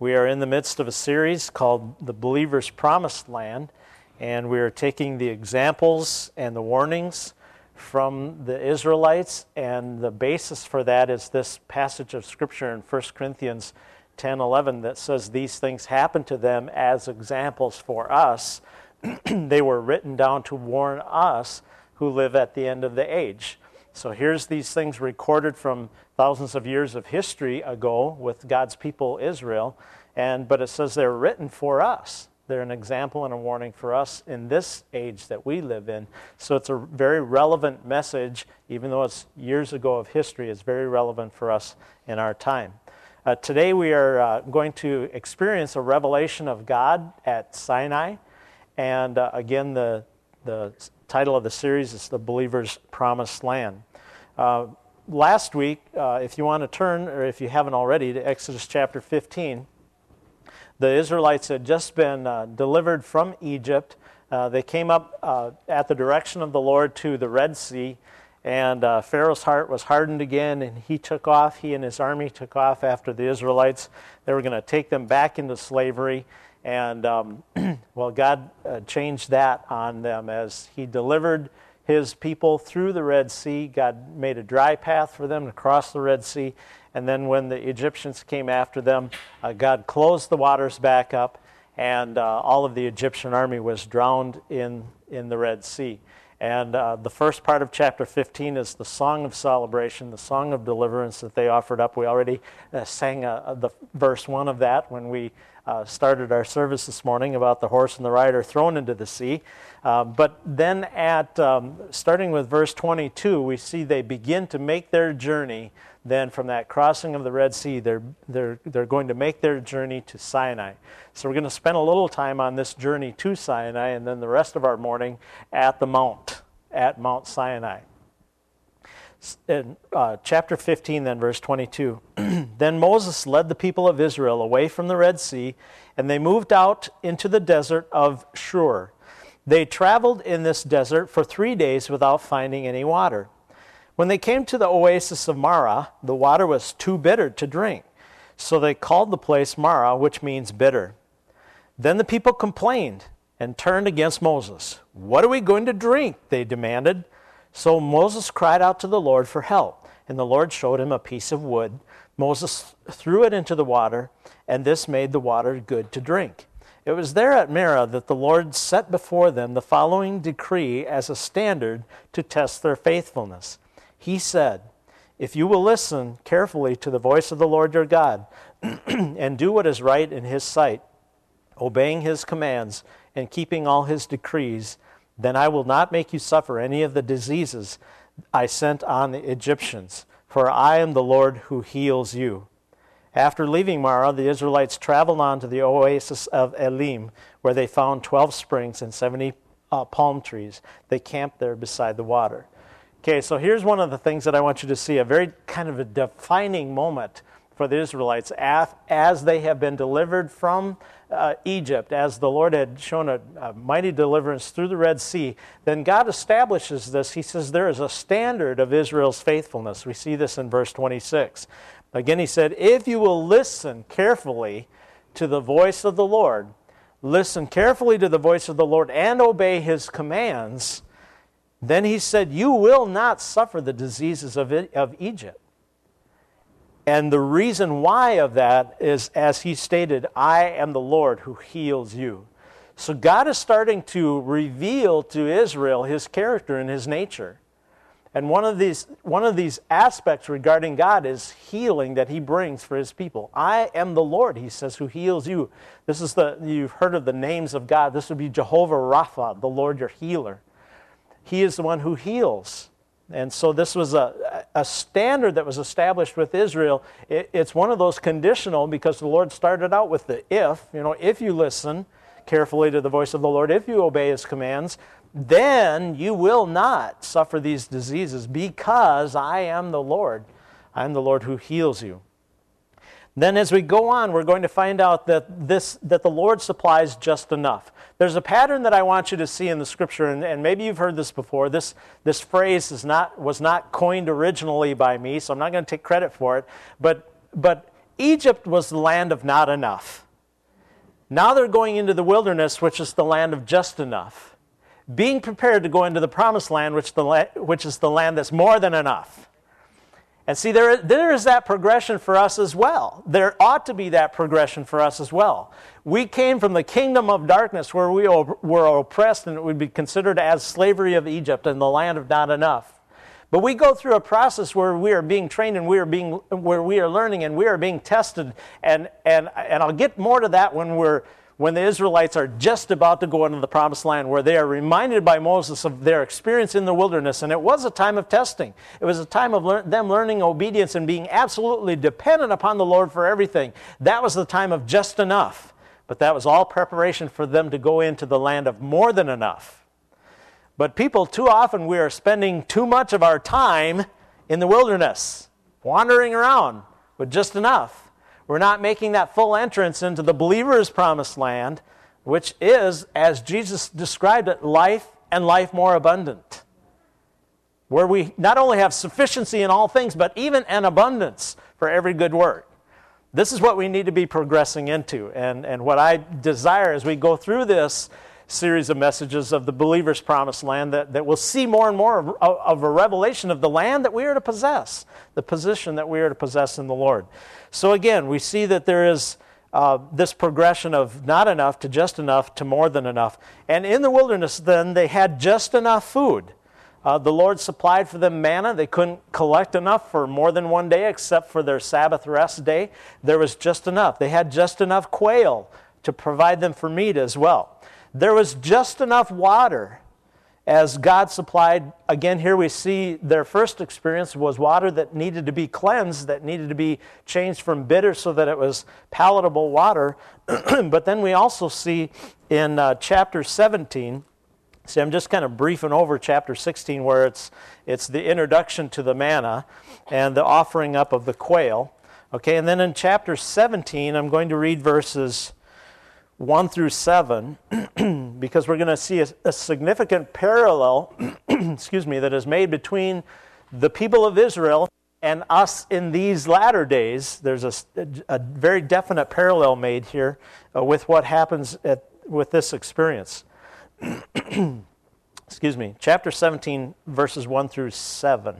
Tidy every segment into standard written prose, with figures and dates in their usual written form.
We are in the midst of a series called The Believer's Promised Land, and we are taking the examples and the warnings from the Israelites, and the basis for that is this passage of Scripture in 1 Corinthians 10:11 that says these things happened to them as examples for us. They were written down to warn us who live at the end of the age. So here's these things recorded from thousands of years of history ago with God's people Israel, but it says they're written for us. They're an example and a warning for us in this age that we live in. So it's a very relevant message, even though it's years ago of history, it's very relevant for us in our time. Today we are going to experience a revelation of God at Sinai. And again, the title of the series is The Believer's Promised Land. Last week, if you want to turn, or if you haven't already, to Exodus chapter 15, the Israelites had just been delivered from Egypt. They came up at the direction of the Lord to the Red Sea, and Pharaoh's heart was hardened again, and he and his army took off after the Israelites. They were going to take them back into slavery, and God changed that on them as he delivered his people through the Red Sea. God made a dry path for them to cross the Red Sea, and then when the Egyptians came after them, God closed the waters back up, and all of the Egyptian army was drowned in the Red Sea. And the first part of chapter 15 is the song of celebration, the song of deliverance that they offered up. We already sang the verse 1 of that when we started our service this morning about the horse and the rider thrown into the sea. But then starting with verse 22, we see they begin to make their journey. Then from that crossing of the Red Sea, they're going to make their journey to Sinai. So we're going to spend a little time on this journey to Sinai, and then the rest of our morning at Mount Sinai. In chapter 15, then, verse 22, Then Moses led the people of Israel away from the Red Sea, and they moved out into the desert of Shur. They traveled in this desert for 3 days without finding any water. When they came to the oasis of Marah, the water was too bitter to drink. So they called the place Marah, which means bitter. Then the people complained and turned against Moses. "What are we going to drink?" they demanded. So Moses cried out to the Lord for help, and the Lord showed him a piece of wood. Moses threw it into the water, and this made the water good to drink. It was there at Marah that the Lord set before them the following decree as a standard to test their faithfulness. He said, "If you will listen carefully to the voice of the Lord your God and do what is right in his sight, obeying his commands and keeping all his decrees, then I will not make you suffer any of the diseases I sent on the Egyptians, for I am the Lord who heals you." After leaving Marah, the Israelites traveled on to the oasis of Elim, where they found 12 springs and 70 palm trees. They camped there beside the water. Okay, so here's one of the things that I want you to see, a very kind of a defining moment for the Israelites as they have been delivered from Egypt, as the Lord had shown a mighty deliverance through the Red Sea. Then God establishes this. He says there is a standard of Israel's faithfulness. We see this in verse 26. Again, he said, "If you will listen carefully to the voice of the Lord, listen carefully to the voice of the Lord and obey his commands, then he said, you will not suffer the diseases of Egypt." And the reason why of that is, as he stated, "I am the Lord who heals you." So God is starting to reveal to Israel his character and his nature. And one of these aspects regarding God is healing that he brings for his people. "I am the Lord," he says, "who heals you." You've heard of the names of God. This would be Jehovah Rapha, the Lord your healer. He is the one who heals. And so this was a standard that was established with Israel. It's one of those conditional, because the Lord started out with the if you listen carefully to the voice of the Lord, if you obey his commands, then you will not suffer these diseases, because I am the Lord. I am the Lord who heals you. Then as we go on, we're going to find out that the Lord supplies just enough. There's a pattern that I want you to see in the Scripture, and maybe you've heard this before. This phrase was not coined originally by me, so I'm not going to take credit for it. But Egypt was the land of not enough. Now they're going into the wilderness, which is the land of just enough. Being prepared to go into the promised land, which is the land that's more than enough. And see, there is that progression for us as well. There ought to be that progression for us as well. We came from the kingdom of darkness where we were oppressed, and it would be considered as slavery of Egypt and the land of not enough. But we go through a process where we are being trained and where we are learning and we are being tested. And I'll get more to that when the Israelites are just about to go into the promised land, where they are reminded by Moses of their experience in the wilderness. And it was a time of testing. It was a time of them learning obedience and being absolutely dependent upon the Lord for everything. That was the time of just enough. But that was all preparation for them to go into the land of more than enough. But people, too often we are spending too much of our time in the wilderness, wandering around with just enough. We're not making that full entrance into the believer's promised land, which is, as Jesus described it, life and life more abundant. Where we not only have sufficiency in all things, but even an abundance for every good work. This is what we need to be progressing into. And what I desire as we go through this series of messages of the believer's promised land, that we'll see more and more of a revelation of the land that we are to possess, the position that we are to possess in the Lord. So again, we see that there is this progression of not enough to just enough to more than enough. And in the wilderness then, they had just enough food. The Lord supplied for them manna. They couldn't collect enough for more than one day except for their Sabbath rest day. There was just enough. They had just enough quail to provide them for meat as well. There was just enough water as God supplied. Again, here we see their first experience was water that needed to be cleansed, that needed to be changed from bitter so that it was palatable water. But then we also see in chapter 17, see, I'm just kind of briefing over chapter 16 where it's the introduction to the manna and the offering up of the quail. Okay, and then in chapter 17, I'm going to read verses 1 through 7, because we're going to see a significant parallel, that is made between the people of Israel and us in these latter days. There's a very definite parallel made here with what happens with this experience. Chapter 17, verses 1 through 7.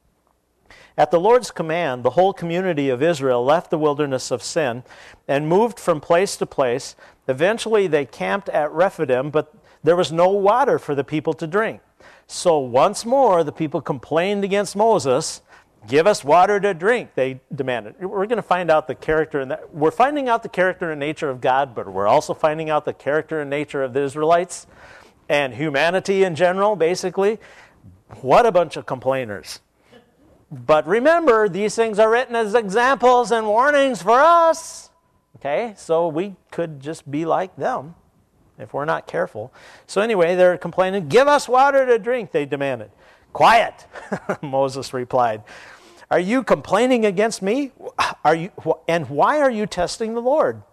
At the Lord's command, the whole community of Israel left the wilderness of Sin and moved from place to place. Eventually they camped at Rephidim, but there was no water for the people to drink. So once more the people complained against Moses. "Give us water to drink," they demanded. We're going to find out the character, we're finding out the character and nature of God, but we're also finding out the character and nature of the Israelites and humanity in general, basically. What a bunch of complainers. But remember, these things are written as examples and warnings for us. Okay, so we could just be like them if we're not careful. So anyway, they're complaining, "Give us water to drink," they demanded. "Quiet," Moses replied. "Are you complaining against me? And why are you testing the Lord?"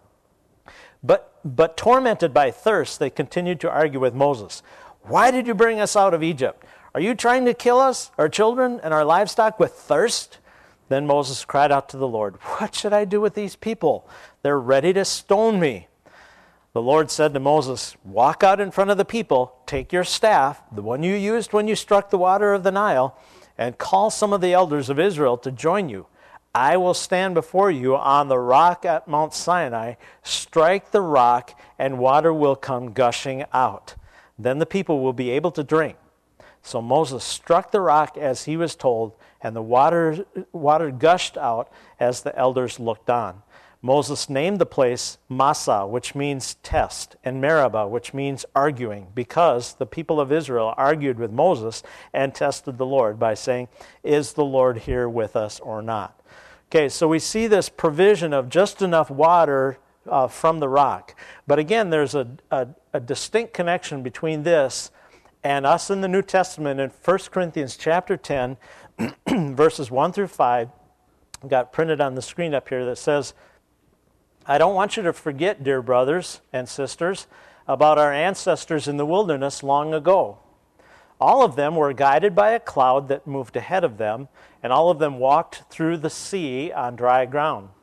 But tormented by thirst, they continued to argue with Moses. "Why did you bring us out of Egypt? Are you trying to kill us, our children, and our livestock with thirst?" Then Moses cried out to the Lord, "What should I do with these people? They're ready to stone me." The Lord said to Moses, "Walk out in front of the people, take your staff, the one you used when you struck the water of the Nile, and call some of the elders of Israel to join you. I will stand before you on the rock at Mount Sinai. Strike the rock, and water will come gushing out. Then the people will be able to drink." So Moses struck the rock as he was told, and the water gushed out as the elders looked on. Moses named the place Massah, which means test, and Meribah, which means arguing, because the people of Israel argued with Moses and tested the Lord by saying, "Is the Lord here with us or not?" Okay, so we see this provision of just enough water from the rock. But again, there's a distinct connection between this and us in the New Testament in 1 Corinthians chapter 10, verses 1 through 5. I've got printed on the screen up here that says, "I don't want you to forget, dear brothers and sisters, about our ancestors in the wilderness long ago. All of them were guided by a cloud that moved ahead of them, and all of them walked through the sea on dry ground.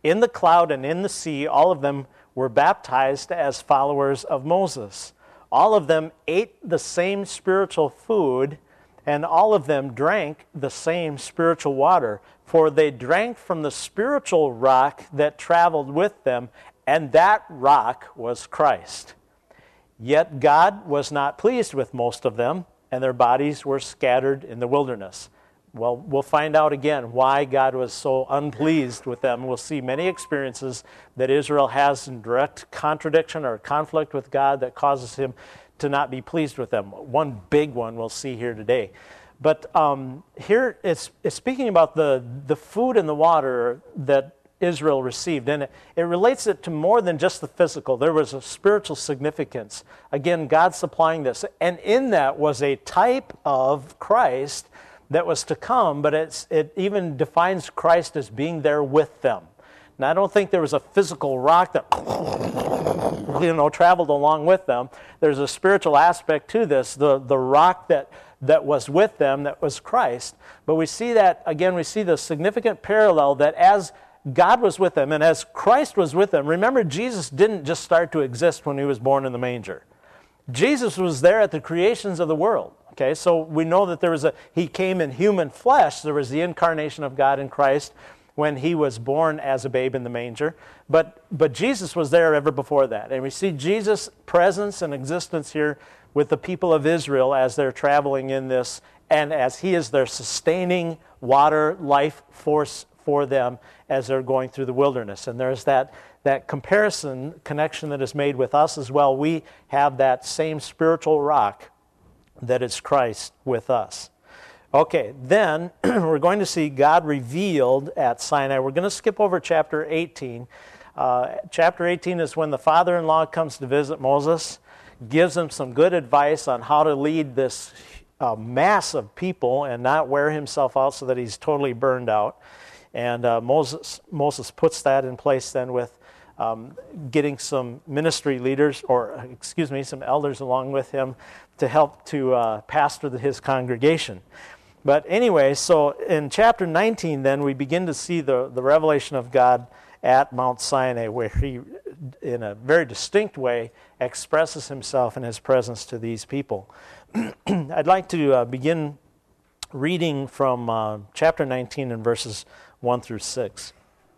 In the cloud and in the sea, all of them were baptized as followers of Moses. All of them ate the same spiritual food, and all of them drank the same spiritual water, for they drank from the spiritual rock that traveled with them, and that rock was Christ. Yet God was not pleased with most of them, and their bodies were scattered in the wilderness. Well, we'll find out again why God was so unpleased with them. We'll see many experiences that Israel has in direct contradiction or conflict with God that causes him to not be pleased with them. One big one we'll see here today. But here it's speaking about the food and the water that Israel received, and it relates it to more than just the physical. There was a spiritual significance. Again, God supplying this, and in that was a type of Christ that was to come, but it even defines Christ as being there with them. Now, I don't think there was a physical rock that traveled along with them. There's a spiritual aspect to this, the rock that was with them, that was Christ. But we see that, again, we see the significant parallel that as God was with them and as Christ was with them, remember, Jesus didn't just start to exist when he was born in the manger. Jesus was there at the creations of the world. Okay, so we know that he came in human flesh. There was the incarnation of God in Christ when he was born as a babe in the manger. But Jesus was there ever before that. And we see Jesus' presence and existence here with the people of Israel as they're traveling in this, and as he is their sustaining water life force for them as they're going through the wilderness. And there's that connection that is made with us as well. We have that same spiritual rock that is Christ with us. Okay, then we're going to see God revealed at Sinai. We're going to skip over chapter 18. Chapter 18 is when the father-in-law comes to visit Moses, gives him some good advice on how to lead this mass of people and not wear himself out so that he's totally burned out. And Moses puts that in place then with getting some ministry leaders, some elders along with him to help to pastor his congregation. But anyway, so in chapter 19 then we begin to see the revelation of God at Mount Sinai, where he, in a very distinct way, expresses himself in his presence to these people. I'd like to begin reading from chapter 19 and verses 1 through 6.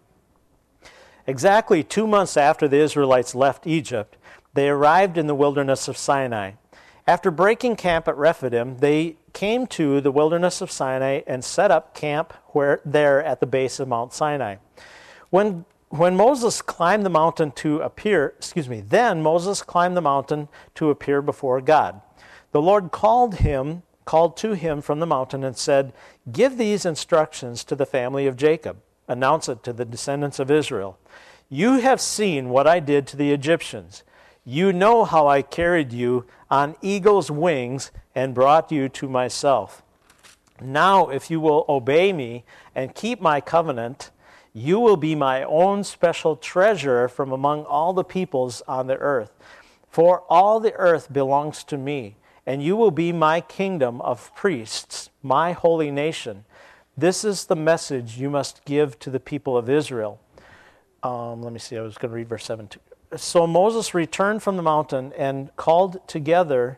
Exactly 2 months after the Israelites left Egypt, they arrived in the wilderness of Sinai. After breaking camp at Rephidim, they came to the wilderness of Sinai and set up camp there at the base of Mount Sinai. When Moses climbed the mountain to appear, then Moses climbed the mountain to appear before God. The Lord called to him from the mountain and said, "Give these instructions to the family of Jacob. Announce it to the descendants of Israel. You have seen what I did to the Egyptians. You know how I carried you on eagle's wings and brought you to myself. Now, if you will obey me and keep my covenant, you will be my own special treasure from among all the peoples on the earth. For all the earth belongs to me, and you will be my kingdom of priests, my holy nation. This is the message you must give to the people of Israel." I was going to read verse 7 too. So Moses returned from the mountain and called together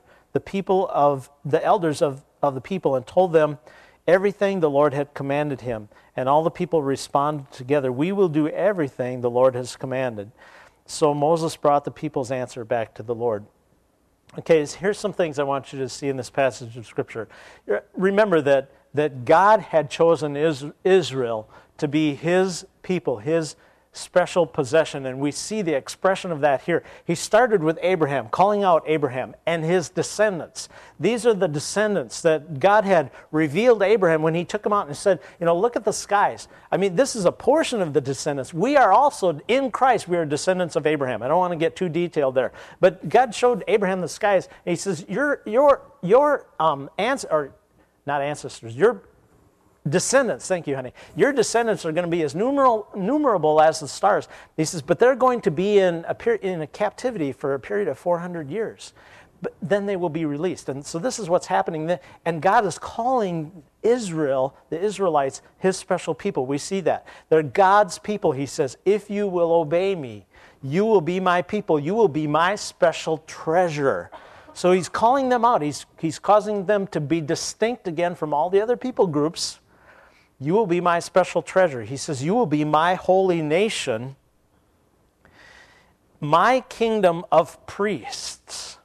the elders of the people and told them everything the Lord had commanded him. And all the people responded together, "We will do everything the Lord has commanded." So Moses brought the people's answer back to the Lord. Okay, here's some things I want you to see in this passage of Scripture. Remember that God had chosen Israel to be his people, his special possession, and we see the expression of that here. He started with Abraham, calling out Abraham and his descendants. These are the descendants that God had revealed to Abraham when he took him out and said, look at the skies. I mean, this is a portion of the descendants. We are also, in Christ, we are descendants of Abraham. I don't want to get too detailed there. But God showed Abraham the skies, and he says, your descendants, thank you, honey. Your descendants are going to be as numerable as the stars. He says, but they're going to be in a captivity for a period of 400 years. but then they will be released. And so this is what's happening. And God is calling Israel, the Israelites, his special people. We see that. They're God's people. He says, if you will obey me, you will be my people. You will be my special treasure. So he's calling them out. He's causing them to be distinct again from all the other people groups. You will be my special treasure. He says, you will be my holy nation, my kingdom of priests.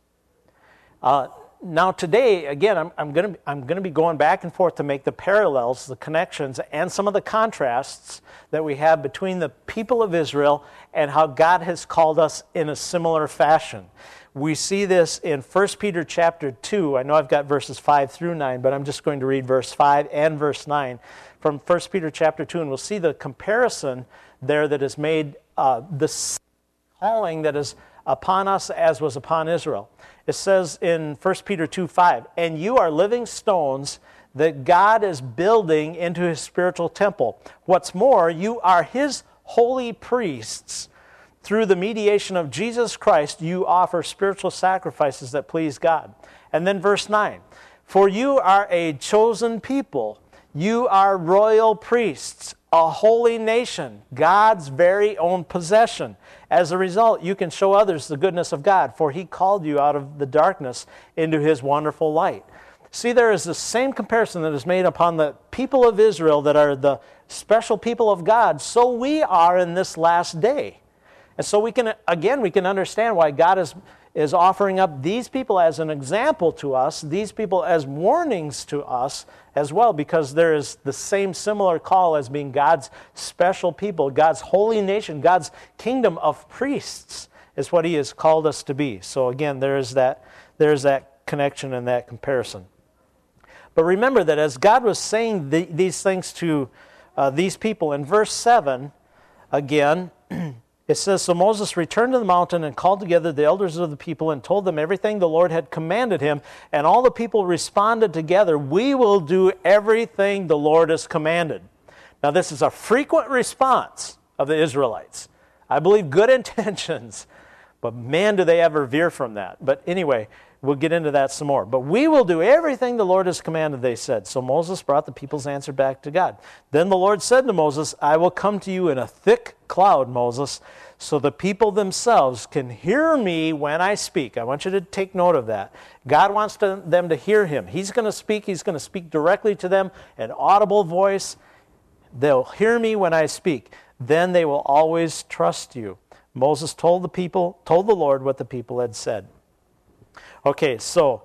Now today, again, I'm going to be going back and forth to make the parallels, the connections, and some of the contrasts that we have between the people of Israel and how God has called us in a similar fashion. We see this in 1 Peter chapter 2. I know I've got verses 5 through 9, but I'm just going to read verse 5 and verse 9 from 1 Peter chapter 2, and we'll see the comparison there that is made, the calling that is upon us as was upon Israel. It says in 1 Peter 2:5, and you are living stones that God is building into his spiritual temple. What's more, you are his holy priests. Through the mediation of Jesus Christ, you offer spiritual sacrifices that please God. And then verse 9, for you are a chosen people. You are royal priests, a holy nation, God's very own possession. As a result, you can show others the goodness of God, for he called you out of the darkness into his wonderful light. See, there is the same comparison that is made upon the people of Israel that are the special people of God, so we are in this last day. And so we can understand why God is offering up these people as an example to us, these people as warnings to us as well, because there is the same similar call as being God's special people, God's holy nation, God's kingdom of priests is what he has called us to be. So again, there is that connection and that comparison. But remember that as God was saying these things to these people, in verse 7, again, it says, so Moses returned to the mountain and called together the elders of the people and told them everything the Lord had commanded him. And all the people responded together, we will do everything the Lord has commanded. Now this is a frequent response of the Israelites. I believe good intentions, but man, do they ever veer from that. But anyway, we'll get into that some more. But we will do everything the Lord has commanded, they said. So Moses brought the people's answer back to God. Then the Lord said to Moses, I will come to you in a thick cloud, Moses, so the people themselves can hear me when I speak. I want you to take note of that. God wants them to hear him. He's going to speak. He's going to speak directly to them, an audible voice. They'll hear me when I speak. Then they will always trust you. Moses told the Lord what the people had said. Okay, so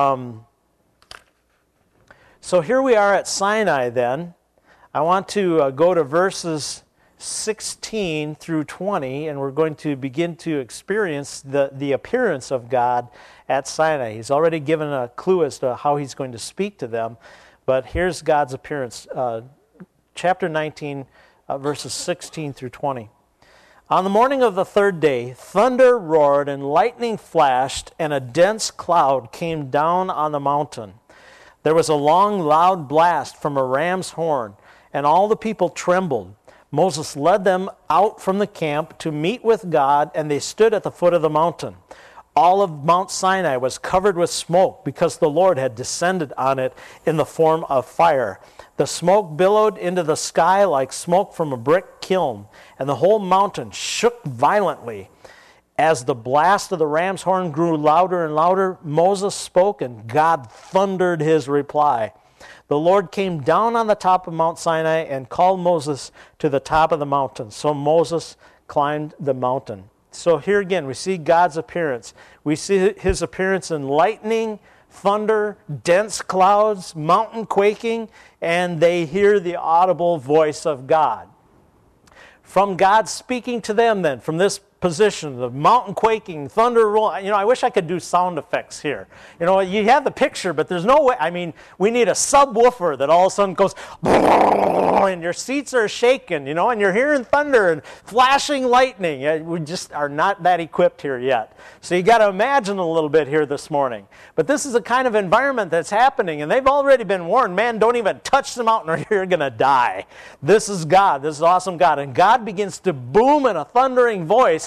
here we are at Sinai then. I want to go to verses 16 through 20, and we're going to begin to experience the appearance of God at Sinai. He's already given a clue as to how he's going to speak to them, but here's God's appearance. Chapter 19, verses 16 through 20. On the morning of the third day, thunder roared and lightning flashed, and a dense cloud came down on the mountain. There was a long, loud blast from a ram's horn, and all the people trembled. Moses led them out from the camp to meet with God, and they stood at the foot of the mountain. All of Mount Sinai was covered with smoke because the Lord had descended on it in the form of fire. The smoke billowed into the sky like smoke from a brick kiln, and the whole mountain shook violently. As the blast of the ram's horn grew louder and louder, Moses spoke, and God thundered his reply. The Lord came down on the top of Mount Sinai and called Moses to the top of the mountain. So Moses climbed the mountain. So here again, we see God's appearance. We see his appearance in lightning, thunder, dense clouds, mountain quaking, and they hear the audible voice of God. From God speaking to them then, from this position, the mountain quaking, thunder rolling. I wish I could do sound effects here. You have the picture, but there's no way. We need a subwoofer that all of a sudden goes, and your seats are shaking, and you're hearing thunder and flashing lightning. We just are not that equipped here yet. So you got to imagine a little bit here this morning. But this is the kind of environment that's happening, and they've already been warned, man, don't even touch the mountain or you're going to die. This is God. This is awesome God. And God begins to boom in a thundering voice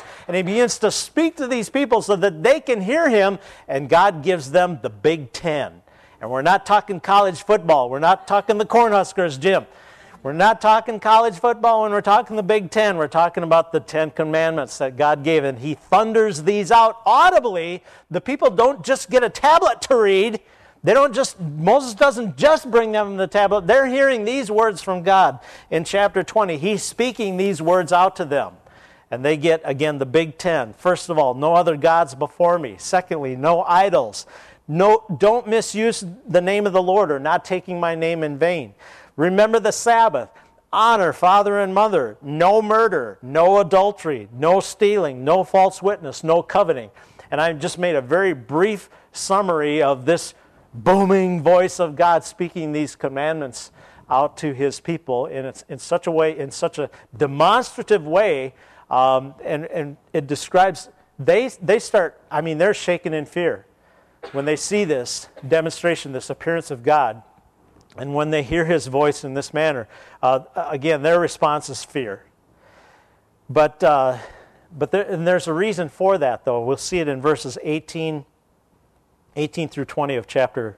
voice, and he begins to speak to these people so that they can hear him, and God gives them the Big Ten. And we're not talking college football. We're not talking the Cornhuskers, Jim. We're not talking college football when we're talking the Big Ten. We're talking about the 10 Commandments that God gave, and he thunders these out audibly. The people don't just get a tablet to read. Moses doesn't just bring them the tablet. They're hearing these words from God. In chapter 20, he's speaking these words out to them. And they get, again, the Big Ten. First of all, no other gods before me. Secondly, no idols. No, don't misuse the name of the Lord or not taking my name in vain. Remember the Sabbath. Honor father and mother. No murder. No adultery. No stealing. No false witness. No coveting. And I just made a very brief summary of this booming voice of God speaking these commandments out to his people in such a way, in such a demonstrative way, and it describes, they're shaken in fear when they see this demonstration, this appearance of God. And when they hear his voice in this manner, again, their response is fear. But there's a reason for that, though. We'll see it in verses 18 through 20 of chapter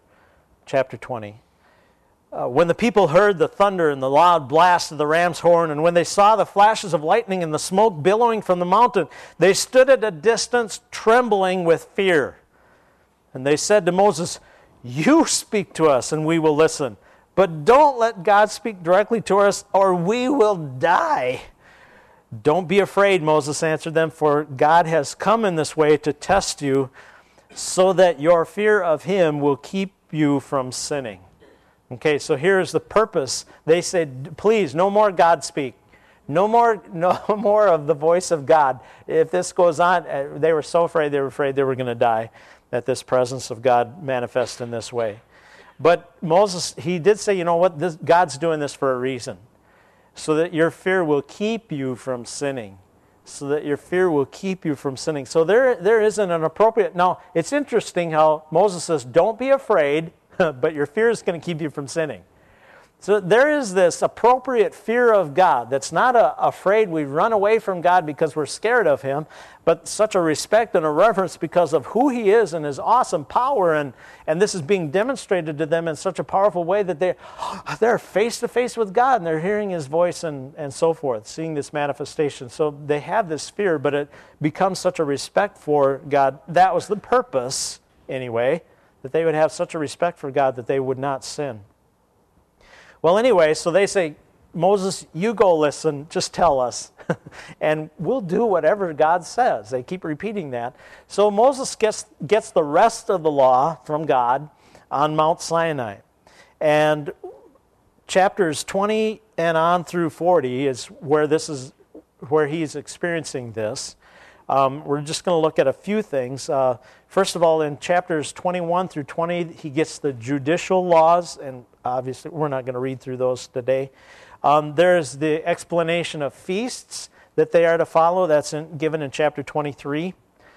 20. When the people heard the thunder and the loud blast of the ram's horn, and when they saw the flashes of lightning and the smoke billowing from the mountain, they stood at a distance, trembling with fear. And they said to Moses, "You speak to us, and we will listen. But don't let God speak directly to us, or we will die." "Don't be afraid," Moses answered them, "for God has come in this way to test you, so that your fear of him will keep you from sinning." Okay, so here's the purpose. They said, please, no more God speak. No more of the voice of God. If this goes on, they were so afraid, they were going to die, that this presence of God manifests in this way. But Moses, he did say, you know what, God's doing this for a reason, so that your fear will keep you from sinning. So that your fear will keep you from sinning. So there isn't an appropriate... Now, it's interesting how Moses says, don't be afraid, but your fear is going to keep you from sinning. So there is this appropriate fear of God that's not afraid we run away from God because we're scared of him, but such a respect and a reverence because of who he is and his awesome power, and this is being demonstrated to them in such a powerful way that they're face to face with God and they're hearing his voice and so forth, seeing this manifestation. So they have this fear, but it becomes such a respect for God. That was the purpose, anyway, that they would have such a respect for God that they would not sin. Well, anyway, so they say, Moses, you go listen, just tell us, and we'll do whatever God says. They keep repeating that. So Moses gets the rest of the law from God on Mount Sinai. And chapters 20 and on through 40 is where he's experiencing this. We're just going to look at a few things. First of all, in chapters 21 through 20, he gets the judicial laws, and obviously we're not going to read through those today. There's the explanation of feasts that they are to follow. That's given in chapter 23,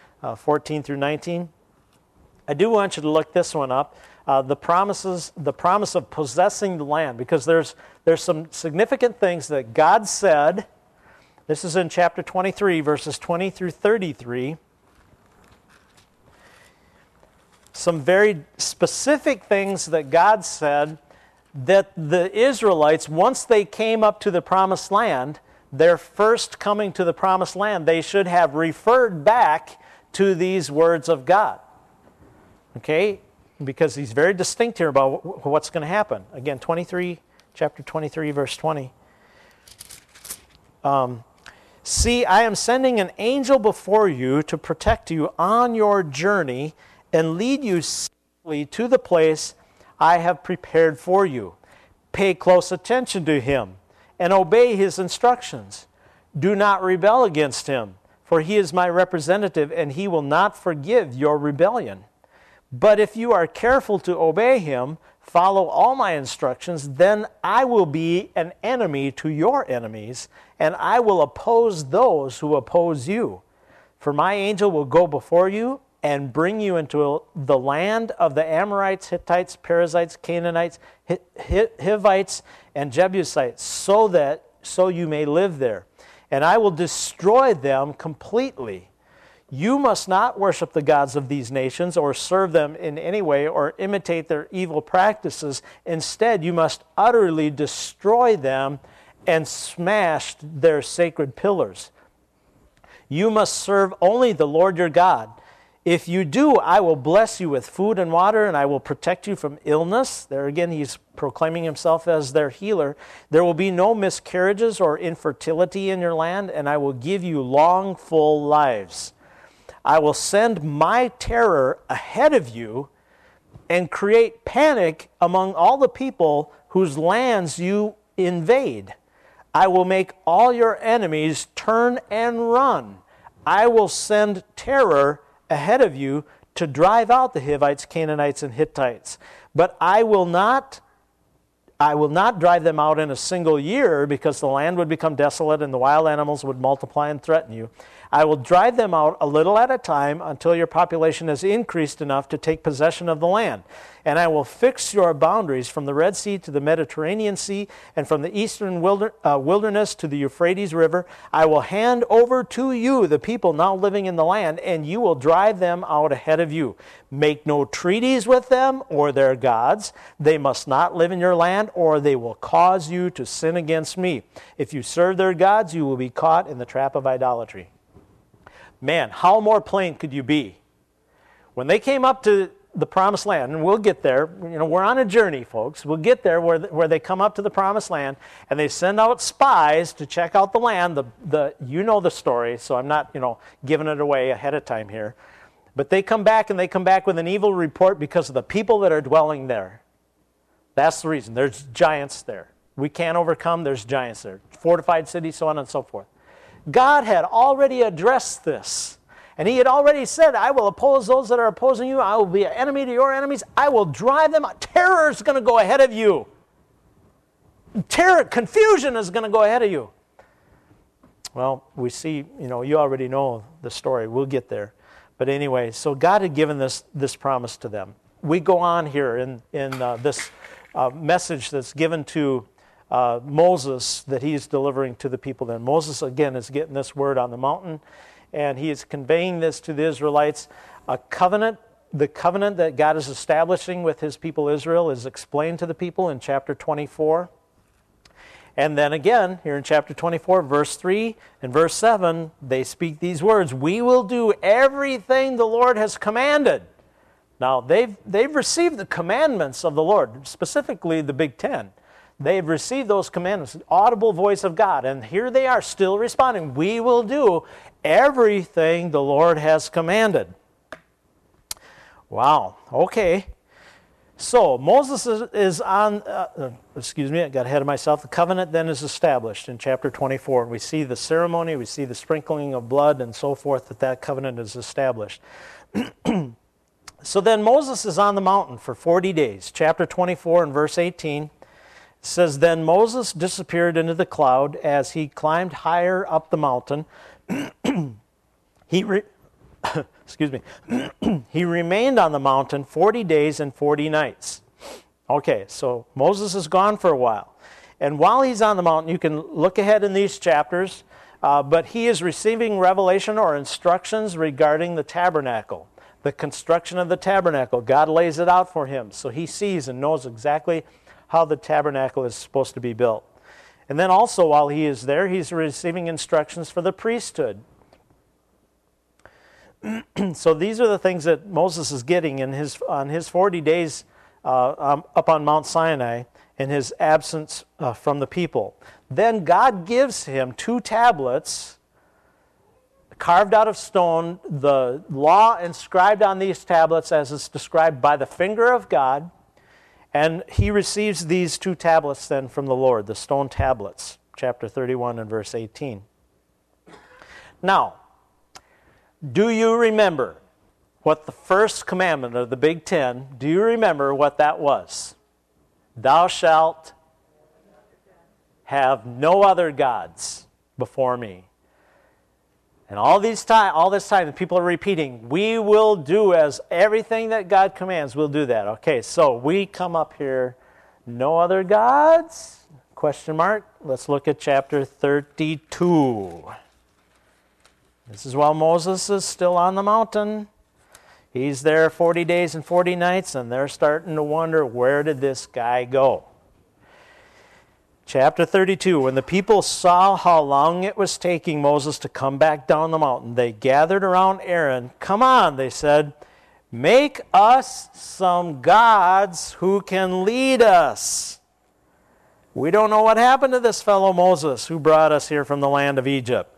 14 through 19. I do want you to look this one up. The promise of possessing the land, because there's some significant things that God said. This is in chapter 23, verses 20 through 33. Some very specific things that God said that the Israelites, once they came up to the promised land, their first coming to the promised land, they should have referred back to these words of God. Okay? Because he's very distinct here about what's going to happen. Again, chapter 23, verse 20. See, I am sending an angel before you to protect you on your journey and lead you safely to the place I have prepared for you. Pay close attention to him and obey his instructions. Do not rebel against him, for he is my representative and he will not forgive your rebellion. But if you are careful to obey him, follow all my instructions, then I will be an enemy to your enemies, and I will oppose those who oppose you. For my angel will go before you and bring you into the land of the Amorites, Hittites, Perizzites, Canaanites, Hivites, and Jebusites, so you may live there. and I will destroy them completely. You must not worship the gods of these nations or serve them in any way or imitate their evil practices. Instead, you must utterly destroy them and smash their sacred pillars. You must serve only the Lord your God. If you do, I will bless you with food and water, and I will protect you from illness. There again, he's proclaiming himself as their healer. There will be no miscarriages or infertility in your land, and I will give you long, full lives. I will send my terror ahead of you and create panic among all the people whose lands you invade. I will make all your enemies turn and run. I will send terror ahead of you to drive out the Hivites, Canaanites, and Hittites. But I will not drive them out in a single year, because the land would become desolate and the wild animals would multiply and threaten you. I will drive them out a little at a time until your population has increased enough to take possession of the land. And I will fix your boundaries from the Red Sea to the Mediterranean Sea and from the eastern wilderness to the Euphrates River. I will hand over to you the people now living in the land, and you will drive them out ahead of you. Make no treaties with them or their gods. They must not live in your land, or they will cause you to sin against me. If you serve their gods, you will be caught in the trap of idolatry. Man, how more plain could you be? When they came up to the promised land, and we'll get there, we're on a journey, folks. We'll get there where they come up to the promised land, and they send out spies to check out the land. You know the story, so I'm not, giving it away ahead of time here. But they come back, and they come back with an evil report because of the people that are dwelling there. That's the reason. There's giants there. We can't overcome. There's giants there. Fortified cities, so on and so forth. God had already addressed this. And he had already said, I will oppose those that are opposing you. I will be an enemy to your enemies. I will drive them out. Terror is going to go ahead of you. Confusion is going to go ahead of you. Well, we see, you already know the story. We'll get there. But anyway, so God had given this promise to them. We go on here in this message that's given to Moses that he's delivering to the people then. Moses, again, is getting this word on the mountain, and he is conveying this to the Israelites. The covenant that God is establishing with his people Israel is explained to the people in chapter 24. And then again, here in chapter 24, verse 3 and verse 7, they speak these words, we will do everything the Lord has commanded. Now, they've received the commandments of the Lord, specifically the Big Ten. They've received those commandments, the audible voice of God, and here they are still responding. We will do everything the Lord has commanded. Wow, okay. So Moses is on, I got ahead of myself. The covenant then is established in chapter 24. We see the ceremony, we see the sprinkling of blood and so forth, that covenant is established. So then Moses is on the mountain for 40 days. Chapter 24 and verse 18 says, then Moses disappeared into the cloud as he climbed higher up the mountain. He remained on the mountain 40 days and 40 nights. Okay, so Moses is gone for a while. And while he's on the mountain, you can look ahead in these chapters, but he is receiving revelation or instructions regarding the tabernacle, the construction of the tabernacle. God lays it out for him, so he sees and knows exactly how the tabernacle is supposed to be built. And then also while he is there, he's receiving instructions for the priesthood. So these are the things that Moses is getting on his 40 days up on Mount Sinai in his absence from the people. Then God gives him 2 tablets carved out of stone, the law inscribed on these tablets as it's described by the finger of God. And he receives these 2 tablets then from the Lord, the stone tablets, chapter 31 and verse 18. Now, do you remember what the first commandment of the Big Ten, do you remember what that was? Thou shalt have no other gods before me. And all this time, the people are repeating, we will do as everything that God commands, we'll do that. Okay, so we come up here, no other gods? Question mark. Let's look at chapter 32. This is while Moses is still on the mountain. He's there 40 days and 40 nights, and they're starting to wonder, where did this guy go? Chapter 32, when the people saw how long it was taking Moses to come back down the mountain, they gathered around Aaron. Come on, they said, make us some gods who can lead us. We don't know what happened to this fellow Moses who brought us here from the land of Egypt.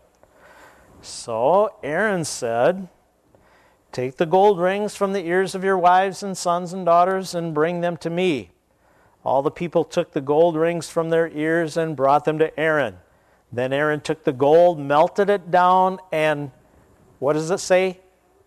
So Aaron said, take the gold rings from the ears of your wives and sons and daughters and bring them to me. All the people took the gold rings from their ears and brought them to Aaron. Then Aaron took the gold, melted it down, and what does it say?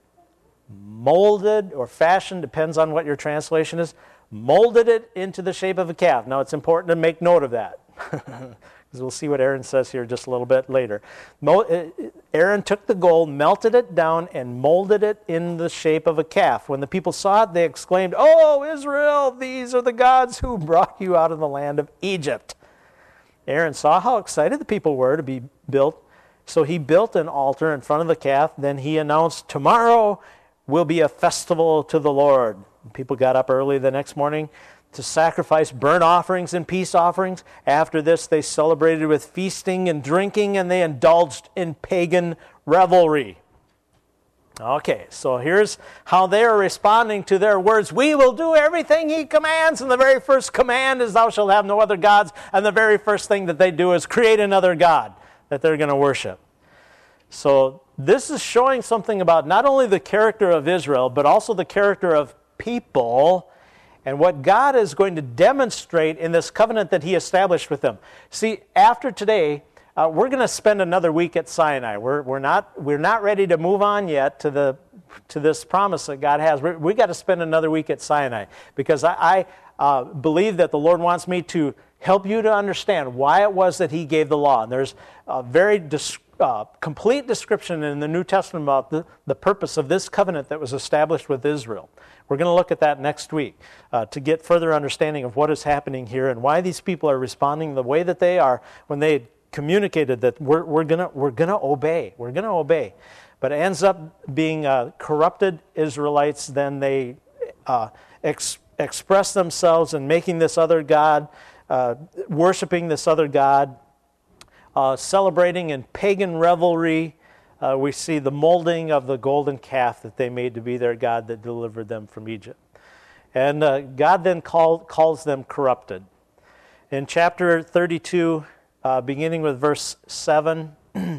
Molded or fashioned, depends on what your translation is, molded it into the shape of a calf. Now it's important to make note of that, because we'll see what Aaron says here just a little bit later. Aaron took the gold, melted it down, and molded it in the shape of a calf. When the people saw it, they exclaimed, "Oh, Israel, these are the gods who brought you out of the land of Egypt." Aaron saw how excited the people were to be built, so he built an altar in front of the calf. Then he announced, "Tomorrow will be a festival to the Lord." People got up early the next morning to sacrifice burnt offerings and peace offerings. After this, they celebrated with feasting and drinking, and they indulged in pagan revelry. Okay, so here's how they are responding to their words. We will do everything he commands, and the very first command is, thou shalt have no other gods, and the very first thing that they do is create another god that they're going to worship. So this is showing something about not only the character of Israel, but also the character of people, and what God is going to demonstrate in this covenant that he established with them. See, after today, we're going to spend another week at Sinai. We're not ready to move on yet to this promise that God has. We got to spend another week at Sinai, because I believe that the Lord wants me to help you to understand why it was that he gave the law. And there's a very complete description in the New Testament about the purpose of this covenant that was established with Israel. We're going to look at that next week to get further understanding of what is happening here and why these people are responding the way that they are when they communicated that we're going to obey. We're going to obey. But it ends up being corrupted Israelites. Then they express themselves in making this other god, worshiping this other god, celebrating in pagan revelry. We see the molding of the golden calf that they made to be their god that delivered them from Egypt. And God then calls them corrupted. In chapter 32, beginning with verse 7,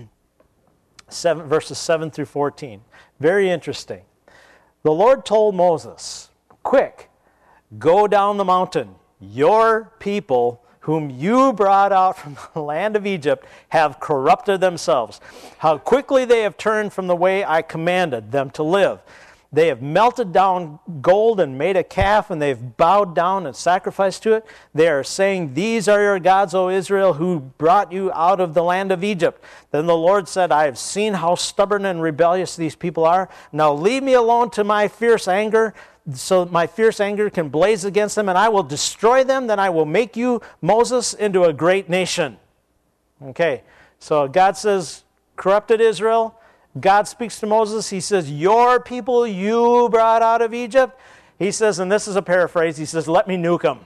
verses 7 through 14. Very interesting. The Lord told Moses, "Quick, go down the mountain. Your people whom you brought out from the land of Egypt have corrupted themselves. How quickly they have turned from the way I commanded them to live. They have melted down gold and made a calf, and they've bowed down and sacrificed to it. They are saying, 'These are your gods, O Israel, who brought you out of the land of Egypt.' Then the Lord said, 'I have seen how stubborn and rebellious these people are. Now leave me alone to my fierce anger, so my fierce anger can blaze against them, and I will destroy them. Then I will make you, Moses, into a great nation.'" Okay, so God says, corrupted Israel. God speaks to Moses. He says, "Your people you brought out of Egypt." He says, and this is a paraphrase, he says, "Let me nuke them.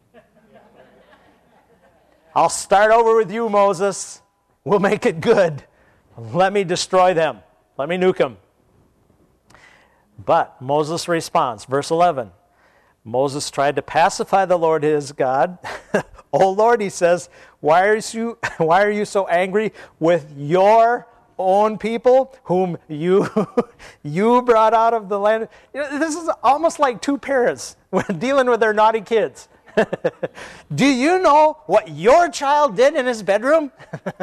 I'll start over with you, Moses. We'll make it good. Let me destroy them. Let me nuke them." But Moses responds, verse 11. Moses tried to pacify the Lord his God. "O Lord," he says, why are you so angry with your own people whom you brought out of the land?" This is almost like two parents dealing with their naughty kids. "Do you know what your child did in his bedroom?"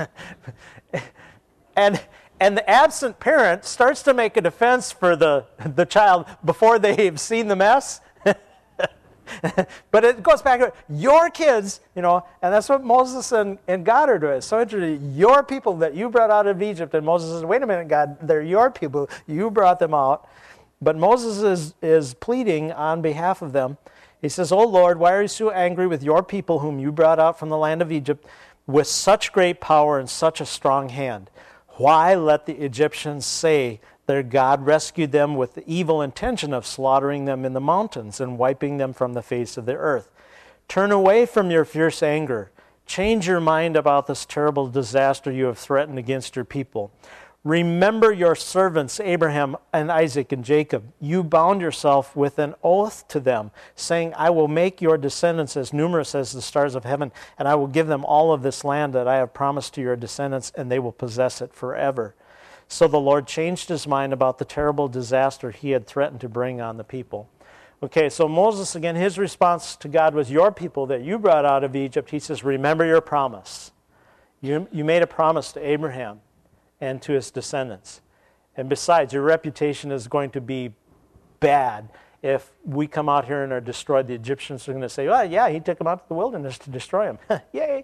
And the absent parent starts to make a defense for the child before they've seen the mess. But it goes back to your kids, and that's what Moses and God are doing. So interesting. Your people that you brought out of Egypt. And Moses says, "Wait a minute, God, they're your people. You brought them out." But Moses is pleading on behalf of them. He says, "O Lord, why are you so angry with your people whom you brought out from the land of Egypt with such great power and such a strong hand? Why let the Egyptians say their God rescued them with the evil intention of slaughtering them in the mountains and wiping them from the face of the earth? Turn away from your fierce anger. Change your mind about this terrible disaster you have threatened against your people. Remember your servants Abraham and Isaac and Jacob. You bound yourself with an oath to them, saying, I will make your descendants as numerous as the stars of heaven, and I will give them all of this land that I have promised to your descendants, and they will possess it forever." So the Lord changed his mind about the terrible disaster he had threatened to bring on the people. Okay, so Moses, again, his response to God was, your people that you brought out of Egypt, he says, remember your promise. You made a promise to Abraham and to his descendants. And besides, your reputation is going to be bad if we come out here and are destroyed. The Egyptians are going to say, well, yeah, he took them out to the wilderness to destroy them. Yay.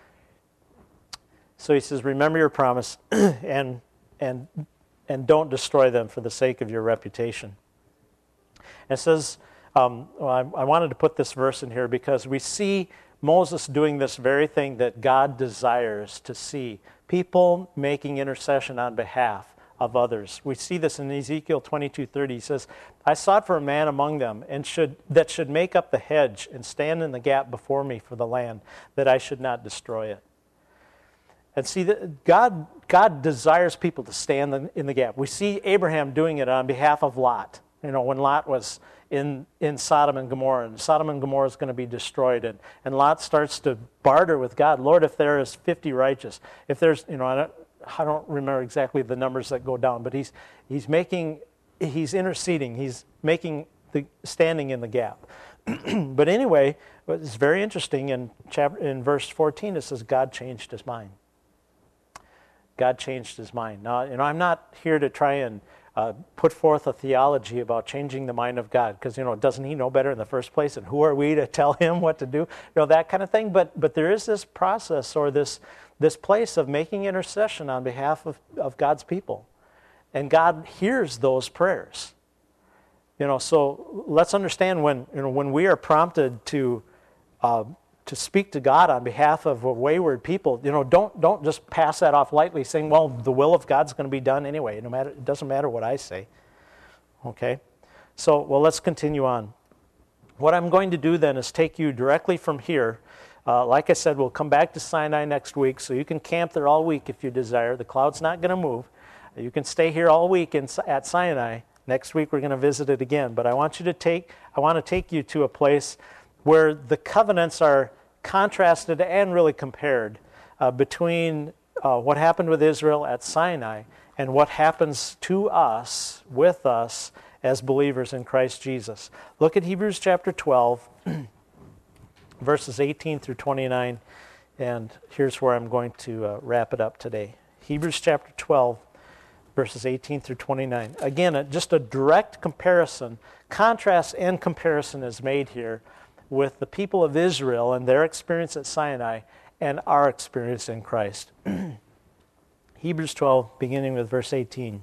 So he says, remember your promise and don't destroy them for the sake of your reputation. And it says, I wanted to put this verse in here because we see Moses doing this very thing that God desires to see. People making intercession on behalf of others. We see this in Ezekiel 22:30. He says, I sought for a man among them that should make up the hedge and stand in the gap before me for the land, that I should not destroy it. And see, God desires people to stand in the gap. We see Abraham doing it on behalf of Lot. You know, when Lot was in Sodom and Gomorrah, and Sodom and Gomorrah is going to be destroyed, and Lot starts to barter with God. Lord, if there is 50 righteous, if there's, you know, I don't remember exactly the numbers that go down, but he's interceding, he's standing in the gap. But anyway, it's very interesting. In verse 14, it says God changed his mind. God changed his mind. Now, you know, I'm not here to try and put forth a theology about changing the mind of God, because, you know, doesn't he know better in the first place, and who are we to tell him what to do? You know, that kind of thing. But there is this process, or this place of making intercession on behalf of God's people, and God hears those prayers. You know, so let's understand when we are prompted to speak to God on behalf of a wayward people, you know, don't just pass that off lightly, saying, well, the will of God's going to be done anyway. It doesn't matter what I say. Okay? So, well, let's continue on. What I'm going to do then is take you directly from here. Like I said, we'll come back to Sinai next week, so you can camp there all week if you desire. The cloud's not going to move. You can stay here all week at Sinai. Next week we're going to visit it again. But I want to take you to a place where the covenants are contrasted and really compared between what happened with Israel at Sinai and what happens to us, with us, as believers in Christ Jesus. Look at Hebrews chapter 12, verses 18 through 29, and here's where I'm going to wrap it up today. Hebrews chapter 12, verses 18 through 29. Again, just a direct comparison, contrast and comparison is made here with the people of Israel and their experience at Sinai and our experience in Christ. Hebrews 12, beginning with verse 18.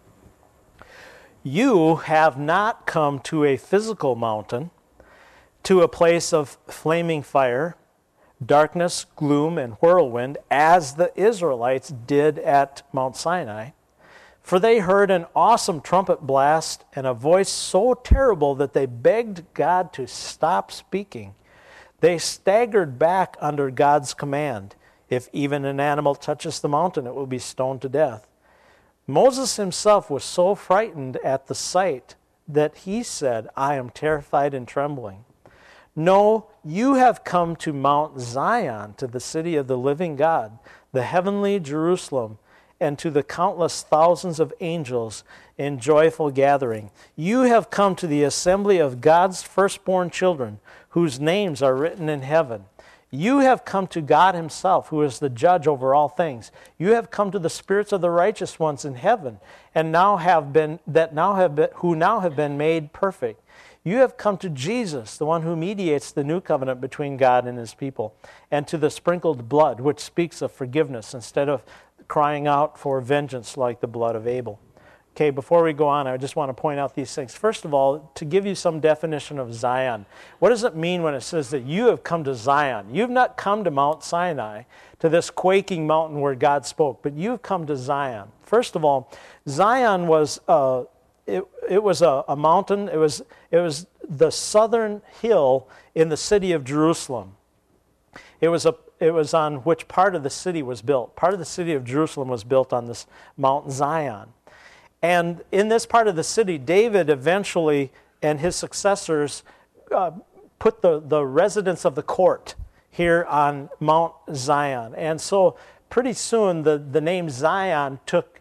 You have not come to a physical mountain, to a place of flaming fire, darkness, gloom, and whirlwind, as the Israelites did at Mount Sinai. For they heard an awesome trumpet blast and a voice so terrible that they begged God to stop speaking. They staggered back under God's command. If even an animal touches the mountain, it will be stoned to death. Moses himself was so frightened at the sight that he said, I am terrified and trembling. No, you have come to Mount Zion, to the city of the living God, the heavenly Jerusalem, and to the countless thousands of angels in joyful gathering. You have come to the assembly of God's firstborn children, whose names are written in heaven. You have come to God himself, who is the judge over all things. You have come to the spirits of the righteous ones in heaven, and who now have been made perfect. You have come to Jesus, the one who mediates the new covenant between God and his people, and to the sprinkled blood, which speaks of forgiveness instead of crying out for vengeance like the blood of Abel. Okay, before we go on, I just want to point out these things. First of all, to give you some definition of Zion. What does it mean when it says that you have come to Zion? You've not come to Mount Sinai, to this quaking mountain where God spoke, but you've come to Zion. First of all, Zion was it was a mountain. It was the southern hill in the city of Jerusalem. It was on which part of the city was built. Part of the city of Jerusalem was built on this Mount Zion. And in this part of the city, David eventually and his successors put the residence of the court here on Mount Zion. And so pretty soon the name Zion took,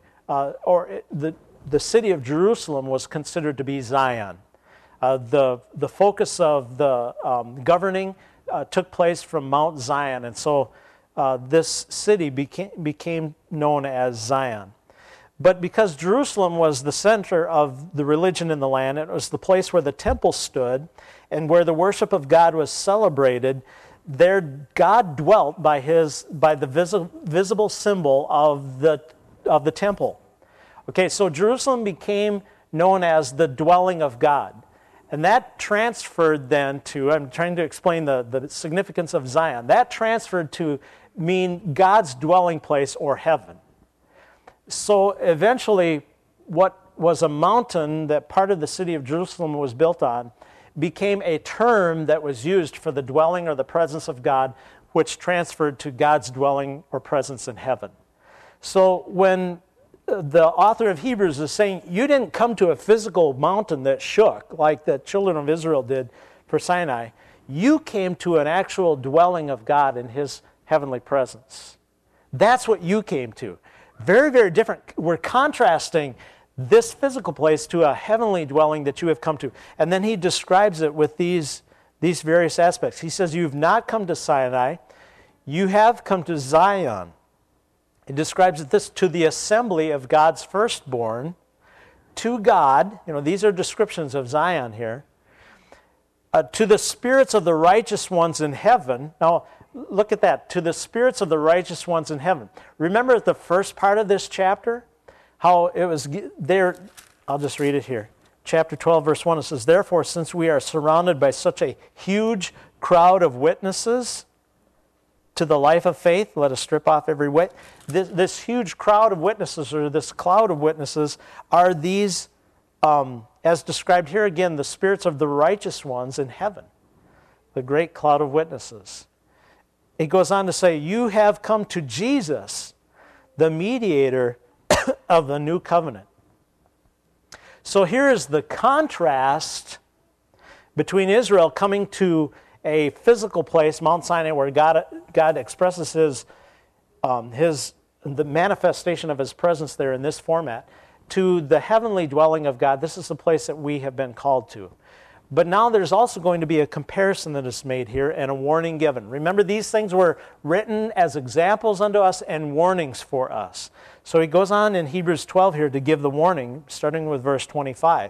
the city of Jerusalem was considered to be Zion. The focus of the governing took place from Mount Zion. And so this city became known as Zion. But because Jerusalem was the center of the religion in the land, it was the place where the temple stood and where the worship of God was celebrated, there God dwelt by the visible symbol of the temple. Okay, so Jerusalem became known as the dwelling of God. And that transferred then to, I'm trying to explain the significance of Zion, that transferred to mean God's dwelling place or heaven. So eventually, what was a mountain that part of the city of Jerusalem was built on became a term that was used for the dwelling or the presence of God, which transferred to God's dwelling or presence in heaven. So when the author of Hebrews is saying, you didn't come to a physical mountain that shook like the children of Israel did for Sinai. You came to an actual dwelling of God in his heavenly presence. That's what you came to. Very, very different. We're contrasting this physical place to a heavenly dwelling that you have come to. And then he describes it with these various aspects. He says, you've not come to Sinai, you have come to Zion. He describes this to the assembly of God's firstborn, to God. These are descriptions of Zion here. To the spirits of the righteous ones in heaven. Now, look at that. To the spirits of the righteous ones in heaven. Remember at the first part of this chapter, how it was there. I'll just read it here. Chapter 12, verse 1, it says, therefore, since we are surrounded by such a huge crowd of witnesses to the life of faith, let us strip off every weight. This huge crowd of witnesses, or this cloud of witnesses, are these, as described here again, the spirits of the righteous ones in heaven. The great cloud of witnesses. It goes on to say, you have come to Jesus, the mediator of the new covenant. So here is the contrast between Israel coming to a physical place, Mount Sinai, where God expresses the manifestation of his presence there in this format, to the heavenly dwelling of God. This is the place that we have been called to. But now there's also going to be a comparison that is made here and a warning given. Remember, these things were written as examples unto us and warnings for us. So he goes on in Hebrews 12 here to give the warning, starting with verse 25.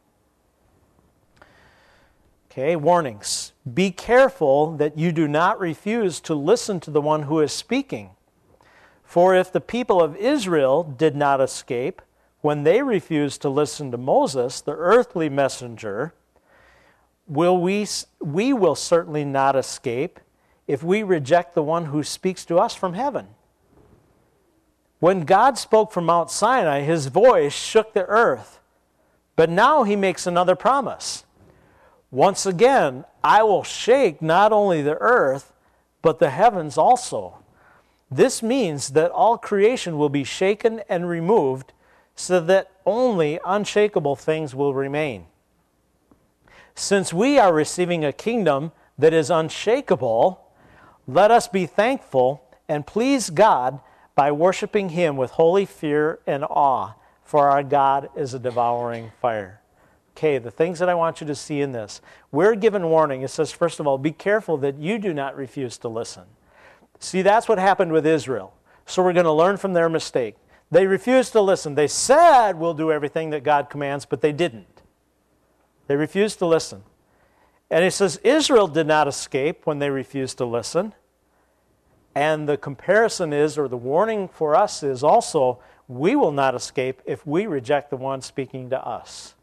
Okay, warnings. Be careful that you do not refuse to listen to the one who is speaking. For if the people of Israel did not escape when they refused to listen to Moses, the earthly messenger, we will certainly not escape if we reject the one who speaks to us from heaven. When God spoke from Mount Sinai, his voice shook the earth. But now he makes another promise. Once again, I will shake not only the earth, but the heavens also. This means that all creation will be shaken and removed, so that only unshakable things will remain. Since we are receiving a kingdom that is unshakable, let us be thankful and please God by worshiping him with holy fear and awe, for our God is a devouring fire. Okay, the things that I want you to see in this. We're given warning. It says, first of all, be careful that you do not refuse to listen. See, that's what happened with Israel. So we're going to learn from their mistake. They refused to listen. They said, we'll do everything that God commands, but they didn't. They refused to listen. And it says, Israel did not escape when they refused to listen. And the comparison is, or the warning for us is also, we will not escape if we reject the one speaking to us.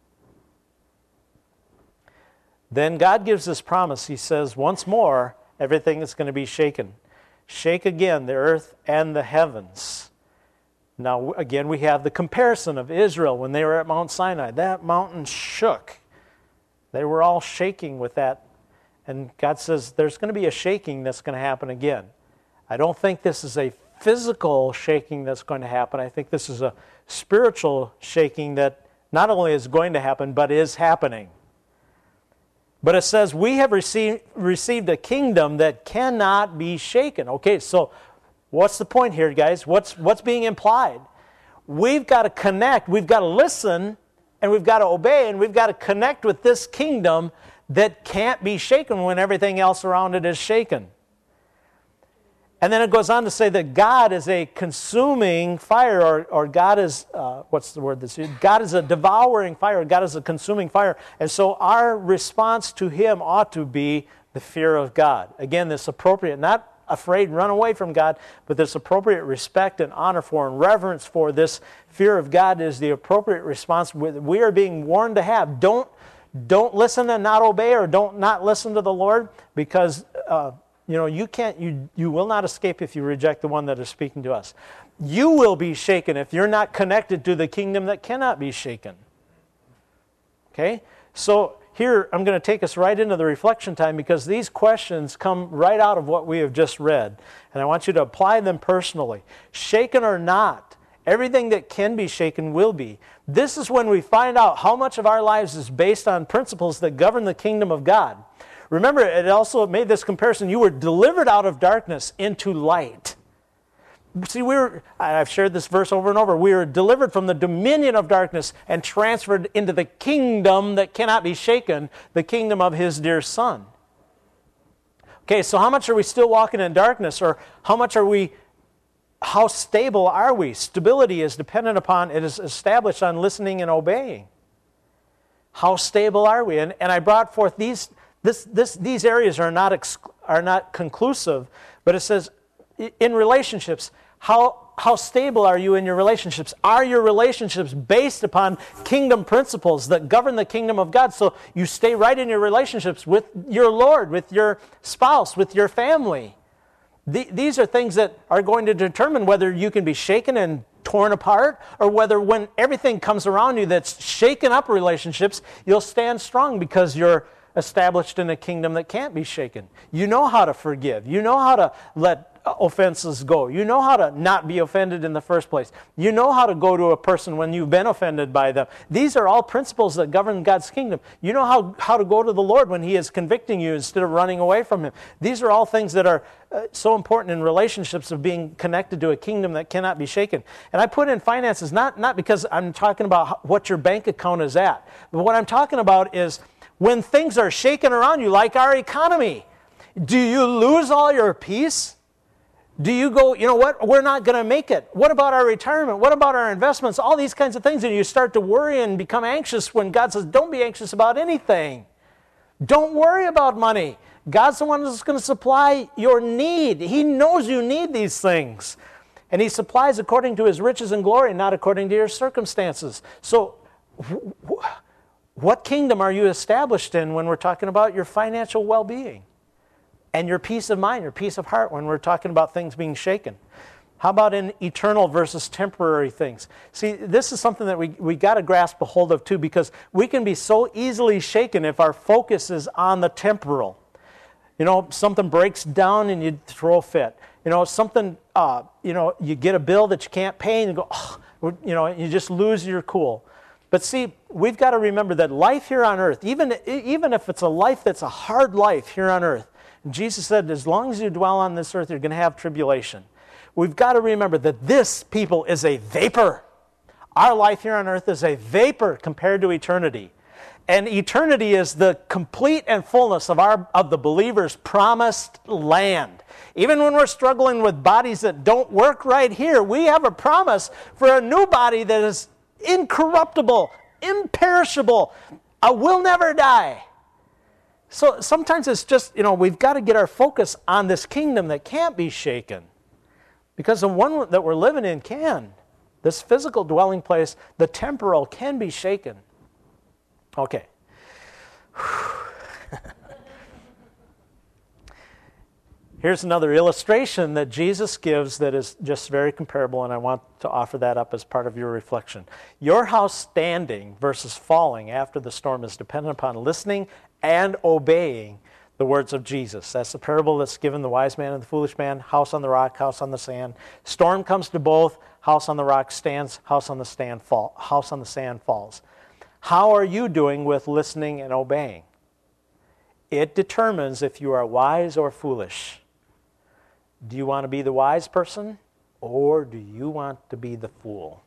Then God gives this promise. He says, once more, everything is going to be shaken. Shake again the earth and the heavens. Now, again, we have the comparison of Israel when they were at Mount Sinai. That mountain shook. They were all shaking with that. And God says, there's going to be a shaking that's going to happen again. I don't think this is a physical shaking that's going to happen. I think this is a spiritual shaking that not only is going to happen, but is happening. But it says, we have received a kingdom that cannot be shaken. Okay, so what's the point here, guys? What's being implied? We've got to connect, we've got to listen, and we've got to obey, and we've got to connect with this kingdom that can't be shaken when everything else around it is shaken. And then it goes on to say that God is a consuming fire, or God is, what's the word that's used? God is a devouring fire, God is a consuming fire. And so our response to Him ought to be the fear of God. Again, this appropriate, not afraid, run away from God, but this appropriate respect and honor for and reverence for this fear of God is the appropriate response we are being warned to have. Don't listen and not obey, or don't not listen to the Lord, because you will not escape if you reject the one that is speaking to us. You will be shaken if you're not connected to the kingdom that cannot be shaken. Okay? So here I'm going to take us right into the reflection time, because these questions come right out of what we have just read. And I want you to apply them personally. Shaken or not, everything that can be shaken will be. This is when we find out how much of our lives is based on principles that govern the kingdom of God. Remember, it also made this comparison. You were delivered out of darkness into light. See, I've shared this verse over and over. We were delivered from the dominion of darkness and transferred into the kingdom that cannot be shaken, the kingdom of His dear Son. Okay, so how much are we still walking in darkness? Or how stable are we? Stability is dependent upon, it is established on listening and obeying. How stable are we? And I brought forth these areas are not conclusive, but it says in relationships, how stable are you in your relationships? Are your relationships based upon kingdom principles that govern the kingdom of God? So you stay right in your relationships with your Lord, with your spouse, with your family. These are things that are going to determine whether you can be shaken and torn apart, or whether when everything comes around you that's shaken up relationships, you'll stand strong because you're established in a kingdom that can't be shaken. You know how to forgive. You know how to let offenses go. You know how to not be offended in the first place. You know how to go to a person when you've been offended by them. These are all principles that govern God's kingdom. You know how to go to the Lord when He is convicting you instead of running away from Him. These are all things that are so important in relationships of being connected to a kingdom that cannot be shaken. And I put in finances, not because I'm talking about what your bank account is at, but what I'm talking about is when things are shaken around you, like our economy. Do you lose all your peace? Do you go, you know what, we're not going to make it. What about our retirement? What about our investments? All these kinds of things. And you start to worry and become anxious when God says, don't be anxious about anything. Don't worry about money. God's the one that's going to supply your need. He knows you need these things. And He supplies according to His riches and glory, not according to your circumstances. So what kingdom are you established in when we're talking about your financial well-being? And your peace of mind, your peace of heart when we're talking about things being shaken? How about in eternal versus temporary things? See, this is something that we got to grasp a hold of too, because we can be so easily shaken if our focus is on the temporal. You know, something breaks down and you throw a fit. You know, something, you get a bill that you can't pay and you go, oh, you just lose your cool. But see, we've got to remember that life here on earth, even if it's a life that's a hard life here on earth, Jesus said, as long as you dwell on this earth, you're going to have tribulation. We've got to remember that this, people, is a vapor. Our life here on earth is a vapor compared to eternity. And eternity is the complete and fullness of the believer's promised land. Even when we're struggling with bodies that don't work right here, we have a promise for a new body that is incorruptible, imperishable, will never die. So sometimes it's just, we've got to get our focus on this kingdom that can't be shaken. Because the one that we're living in can. This physical dwelling place, the temporal, can be shaken. Okay. Here's another illustration that Jesus gives that is just very comparable, and I want to offer that up as part of your reflection. Your house standing versus falling after the storm is dependent upon listening and obeying the words of Jesus. That's the parable that's given the wise man and the foolish man, house on the rock, house on the sand. Storm comes to both, house on the rock stands, house on the sand falls. How are you doing with listening and obeying? It determines if you are wise or foolish. Do you want to be the wise person, or do you want to be the fool?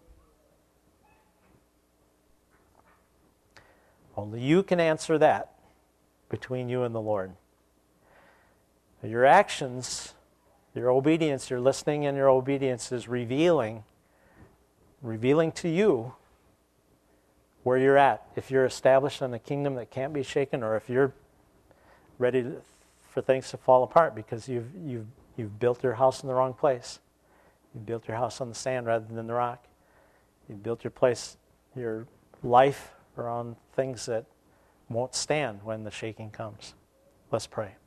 Only you can answer that between you and the Lord. Your actions, your obedience, your listening and your obedience is revealing to you where you're at. If you're established in a kingdom that can't be shaken, or if you're ready for things to fall apart because you've built your house in the wrong place. You've built your house on the sand rather than the rock. You've built your life around things that won't stand when the shaking comes. Let's pray.